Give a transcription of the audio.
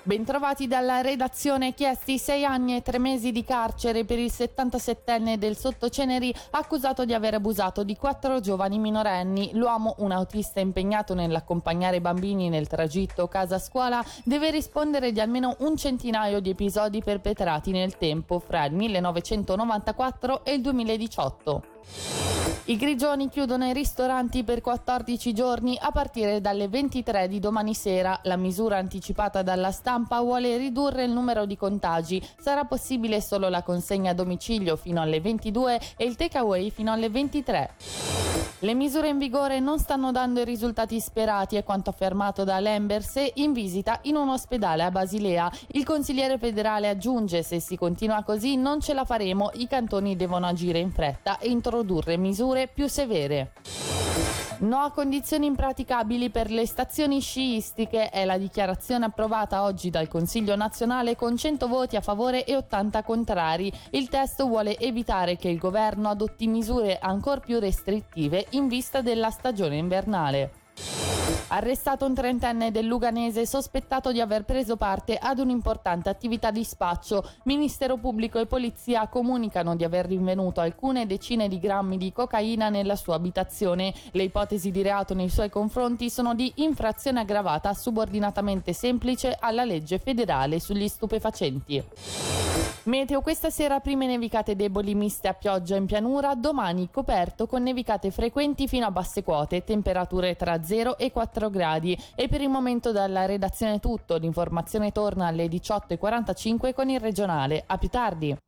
Bentrovati dalla redazione. Chiesti 6 anni e 3 mesi di carcere per il 77enne del Sottoceneri accusato di aver abusato di 4 giovani minorenni. L'uomo, un autista impegnato nell'accompagnare bambini nel tragitto casa-scuola, deve rispondere di almeno un centinaio di episodi perpetrati nel tempo fra il 1994 e il 2018. I Grigioni chiudono i ristoranti per 14 giorni a partire dalle 23 di domani sera. La misura anticipata dalla stampa vuole ridurre il numero di contagi. Sarà possibile solo la consegna a domicilio fino alle 22 e il takeaway fino alle 23. Le misure in vigore non stanno dando i risultati sperati, è quanto affermato da Lemberse in visita in un ospedale a Basilea. Il consigliere federale aggiunge: se si continua così non ce la faremo, i cantoni devono agire in fretta e introdurre misure più severe. No a condizioni impraticabili per le stazioni sciistiche è la dichiarazione approvata oggi dal Consiglio nazionale con 100 voti a favore e 80 contrari. Il testo vuole evitare che il governo adotti misure ancor più restrittive in vista della stagione invernale. Arrestato un trentenne del Luganese sospettato di aver preso parte ad un'importante attività di spaccio. Ministero Pubblico e Polizia comunicano di aver rinvenuto alcune decine di grammi di cocaina nella sua abitazione. Le ipotesi di reato nei suoi confronti sono di infrazione aggravata subordinatamente semplice alla legge federale sugli stupefacenti. Meteo: questa sera prime nevicate deboli miste a pioggia in pianura, domani coperto con nevicate frequenti fino a basse quote, temperature tra 0 e 4 gradi. E per il momento dalla redazione è tutto, l'informazione torna alle 18:45 con il regionale. A più tardi.